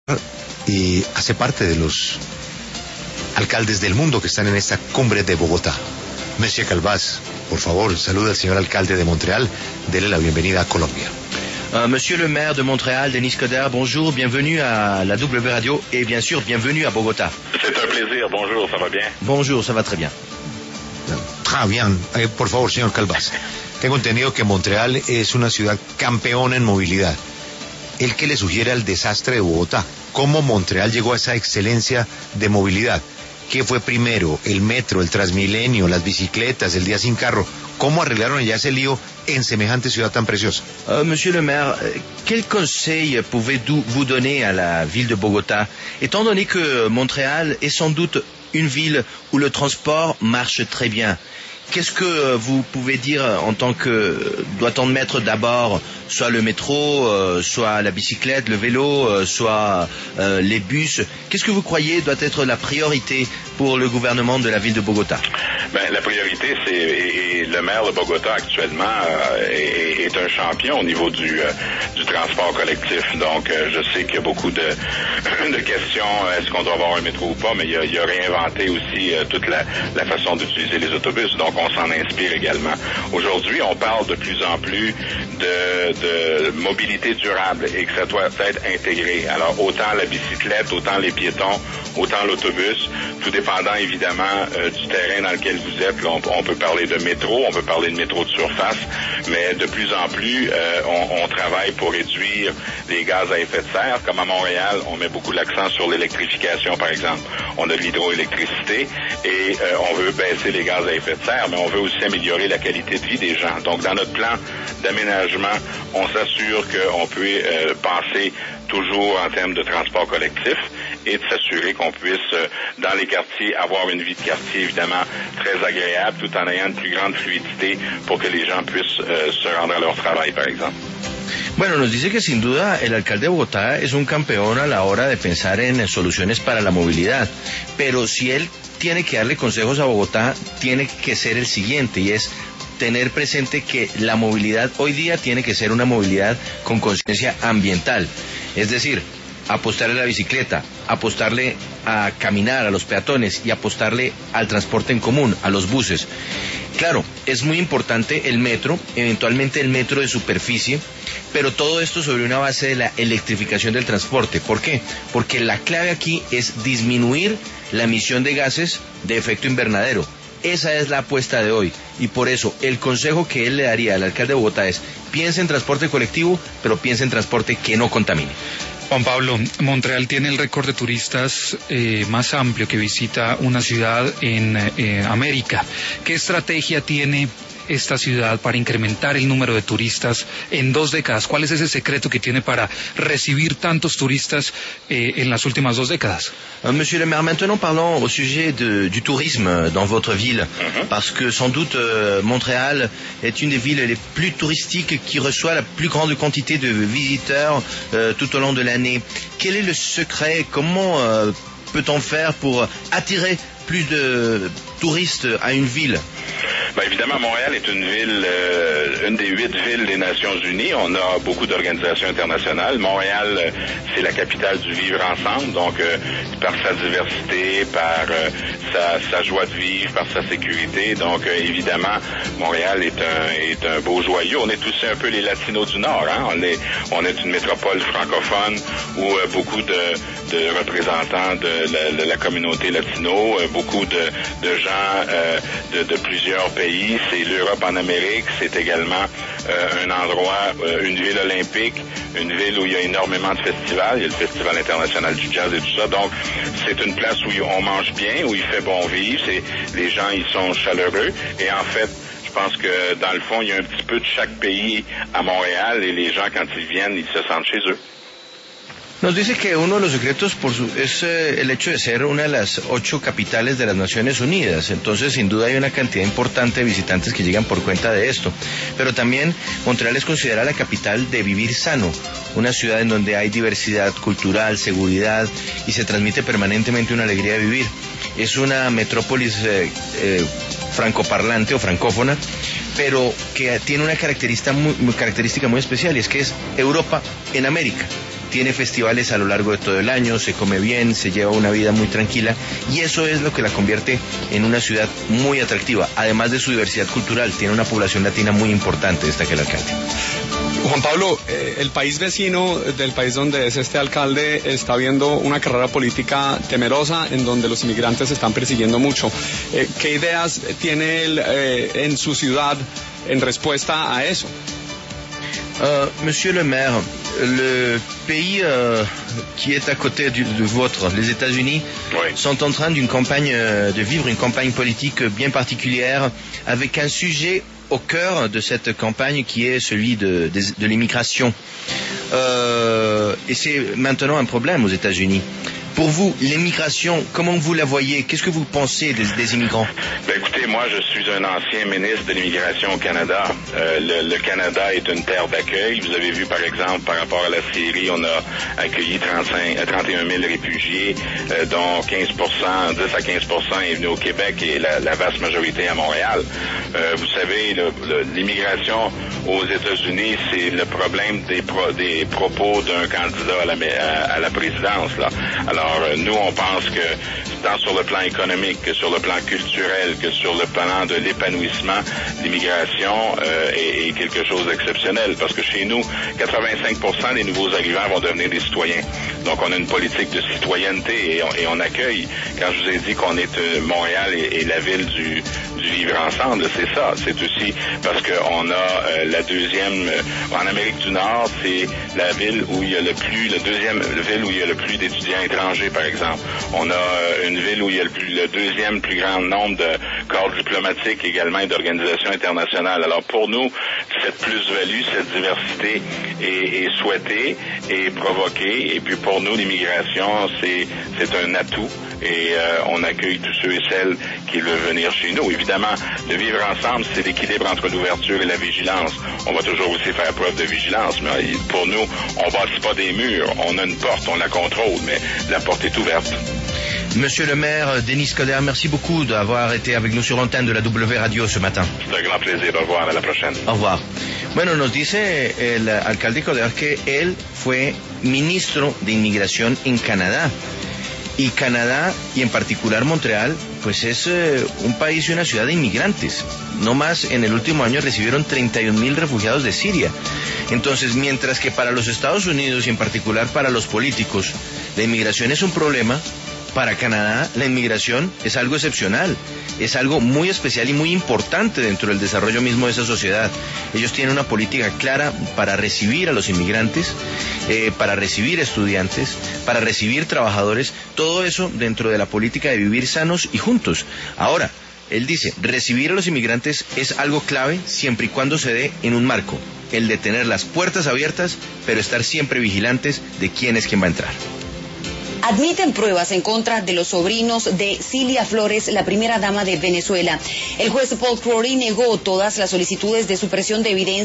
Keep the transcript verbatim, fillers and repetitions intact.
y hace parte de los alcaldes del mundo que están en esta cumbre de Bogotá. Monsieur Calvás, por favor, saluda al señor alcalde de Montréal, dele la bienvenida a Colombia. Uh, Monsieur le maire de Montréal, Denis Coderre, bonjour, bienvenue à la W Radio et bien sûr, bienvenue à Bogotá. C'est un plaisir, bonjour, ça va bien? Bonjour, ça va très bien. Très bien, eh, por favor, señor Calvás. Tengo entendido que Montreal es una ciudad campeona en movilidad. ¿El qué le sugiere al desastre de Bogotá? ¿Cómo Montreal llegó a esa excelencia de movilidad? ¿Qué fue primero? ¿El metro, el Transmilenio, las bicicletas, el día sin carro? ¿Cómo arreglaron allá ese lío en semejante ciudad tan preciosa? Uh, monsieur le maire, quel conseil pouvez-vous donner à la ville de Bogotá, étant donné que Montréal est sans doute une ville où le transport marche très bien? Qu'est-ce que vous pouvez dire en tant que... Doit-on mettre d'abord soit le métro, euh, soit la bicyclette, le vélo, euh, soit euh, les bus? Qu'est-ce que vous croyez doit être la priorité pour le gouvernement de la ville de Bogotá? Ben, la priorité, c'est... Et, et le maire de Bogotá, actuellement, euh, est, est un champion au niveau du, euh, du transport collectif. Donc, euh, je sais qu'il y a beaucoup de, de questions. Est-ce qu'on doit avoir un métro ou pas? Mais il a, il a réinventé aussi euh, toute la, la façon d'utiliser les autobus. Donc, on s'en inspire également. Aujourd'hui, on parle de plus en plus de, de mobilité durable et que ça doit être intégré. Alors, autant la bicyclette, autant les piétons, autant l'autobus, tout dépendant évidemment euh, du terrain dans lequel vous êtes. Là, on, on peut parler de métro, on peut parler de métro de surface, mais de plus en plus, euh, on, on travaille pour réduire les gaz à effet de serre. Comme à Montréal, on met beaucoup l'accent sur l'électrification, par exemple. On a de l'hydroélectricité et euh, on veut baisser les gaz à effet de serre, mais on veut aussi améliorer la qualité de vie des gens. Donc, dans notre plan d'aménagement, on s'assure qu'on peut euh, penser toujours en termes de transport collectif et de s'assurer qu'on puisse, euh, dans les quartiers, avoir une vie de quartier, évidemment, très agréable, tout en ayant une plus grande fluidité pour que les gens puissent euh, se rendre à leur travail, par exemple. Bueno, nos dice que sin duda el alcalde de Bogotá es un campeón a la hora de pensar en soluciones para la movilidad, pero si él tiene que darle consejos a Bogotá, tiene que ser el siguiente, y es tener presente que la movilidad hoy día tiene que ser una movilidad con conciencia ambiental, es decir, apostarle a la bicicleta, apostarle a caminar, a los peatones y apostarle al transporte en común, a los buses. Claro, es muy importante el metro, eventualmente el metro de superficie, pero todo esto sobre una base de la electrificación del transporte. ¿Por qué? Porque la clave aquí es disminuir la emisión de gases de efecto invernadero. Esa es la apuesta de hoy y por eso el consejo que él le daría al alcalde de Bogotá es: piense en transporte colectivo, pero piense en transporte que no contamine. Juan Pablo, Montreal tiene el récord de turistas eh, más amplio que visita una ciudad en eh, América. ¿Qué estrategia tiene esta ciudad para incrementar el número de turistas en dos décadas? ¿Cuál es ese secreto que tiene para recibir tantos turistas eh, en las últimas dos décadas? Euh, Monsieur le maire, maintenant parlons au sujet de, du tourisme dans votre ville, Mm-hmm. parce que sans doute euh, Montréal est une des villes les plus touristiques qui reçoit la plus grande quantité de visiteurs euh, tout au long de l'année. Quel est le secret? Comment euh, peut-on faire pour attirer plus de touristes à une ville? Bien, évidemment, Montréal est une ville, euh, une des huit villes des Nations Unies. On a beaucoup d'organisations internationales. Montréal, euh, c'est la capitale du vivre ensemble, donc euh, par sa diversité, par euh, sa, sa joie de vivre, par sa sécurité. Donc, euh, évidemment, Montréal est un, est un beau joyau. On est aussi un peu les Latinos du Nord. Hein? On est, on est une métropole francophone où euh, beaucoup de, de représentants de la, de la communauté latino, euh, beaucoup de, de gens euh, de, de plusieurs pays. C'est l'Europe en Amérique, c'est également euh, un endroit, euh, une ville olympique, une ville où il y a énormément de festivals, il y a le Festival international du jazz et tout ça, donc c'est une place où on mange bien, où il fait bon vivre, c'est, les gens ils sont chaleureux et en fait, je pense que dans le fond, il y a un petit peu de chaque pays à Montréal et les gens quand ils viennent, ils se sentent chez eux. Nos dice que uno de los secretos por su, es eh, el hecho de ser una de las ocho capitales de las Naciones Unidas. Entonces, sin duda hay una cantidad importante de visitantes que llegan por cuenta de esto. Pero también Montreal es considerada la capital de vivir sano, una ciudad en donde hay diversidad cultural, seguridad y se transmite permanentemente una alegría de vivir. Es una metrópolis eh, eh, francoparlante o francófona, pero que tiene una característica muy, característica muy especial, y es que es Europa en América. tiene festivales a lo largo de todo el año, se come bien, se lleva una vida muy tranquila, y eso es lo que la convierte en una ciudad muy atractiva, además de su diversidad cultural. Tiene una población latina muy importante, destaca el alcalde. Juan Pablo, eh, el país vecino del país donde es este alcalde está viendo una carrera política temerosa en donde los inmigrantes se están persiguiendo mucho. Eh, ¿Qué ideas tiene él eh, en su ciudad en respuesta a eso? Euh, Monsieur le maire, le pays euh, qui est à côté du, du vôtre, les États-Unis, oui, sont en train d'une campagne, euh, de vivre une campagne politique bien particulière, avec un sujet au cœur de cette campagne qui est celui de, de, de l'immigration. Euh, et c'est maintenant un problème aux États-Unis. Pour vous, l'immigration, comment vous la voyez? Qu'est-ce que vous pensez des, des immigrants? Ben écoutez, moi je suis un ancien ministre de l'immigration au Canada. Euh, le, le Canada est une terre d'accueil. Vous avez vu par exemple par rapport à la Syrie, on a accueilli trente-cinq, trente et un mille réfugiés, euh, dont quinze pour cent, dix à quinze pour cent est venu au Québec et la, la vaste majorité à Montréal. Euh, vous savez, le, le, l'immigration aux États-Unis, c'est le problème des, pro, des propos d'un candidat à la, à, à la présidence, là. Alors, Alors, nous, on pense que tant sur le plan économique que sur le plan culturel, que sur le plan de l'épanouissement, l'immigration euh, est, est quelque chose d'exceptionnel. Parce que chez nous, quatre-vingt-cinq pour cent des nouveaux arrivants vont devenir des citoyens. Donc, on a une politique de citoyenneté et on, et on accueille. Quand je vous ai dit qu'on est euh, Montréal et, et la ville du, du vivre ensemble, c'est ça. C'est aussi parce qu'on a euh, la deuxième... Euh, en Amérique du Nord, c'est la ville où il y a le plus... La deuxième ville où il y a le plus d'étudiants étrangers, par exemple. On a euh, une ville où il y a le, plus, le deuxième plus grand nombre de corps diplomatiques également et d'organisations internationales. Alors, pour nous, cette plus-value, cette diversité est, est souhaitée et provoquée. Et puis, pour nous, l'immigration, c'est, c'est un atout. Et euh, on accueille tous ceux et celles qui veulent venir chez nous. Évidemment, le vivre ensemble, c'est l'équilibre entre l'ouverture et la vigilance. On va toujours aussi faire preuve de vigilance, mais pour nous, on ne bâtit pas des murs. On a une porte, on la contrôle, mais la porte est ouverte. Monsieur le maire, Denis Coderre, merci beaucoup d'avoir été avec nous sur l'antenne de la W Radio ce matin. C'est un grand plaisir. Au revoir, à la prochaine. Au revoir. Bueno, nos dice el alcalde Coderre que él fue ministro de Inmigración en Canadá. Y Canadá, y en particular Montreal, pues es eh, un país y una ciudad de inmigrantes. No más, en el último año recibieron treinta y un mil refugiados de Siria. Entonces, mientras que para los Estados Unidos y en particular para los políticos, la inmigración es un problema, para Canadá la inmigración es algo excepcional, es algo muy especial y muy importante dentro del desarrollo mismo de esa sociedad. Ellos tienen una política clara para recibir a los inmigrantes, eh, para recibir estudiantes, para recibir trabajadores, todo eso dentro de la política de vivir sanos y juntos. Ahora, él dice, recibir a los inmigrantes es algo clave siempre y cuando se dé en un marco, el de tener las puertas abiertas, pero estar siempre vigilantes de quién es quien va a entrar. Admiten pruebas en contra de los sobrinos de Cilia Flores, la primera dama de Venezuela. El juez Paul Crowley negó todas las solicitudes de supresión de evidencia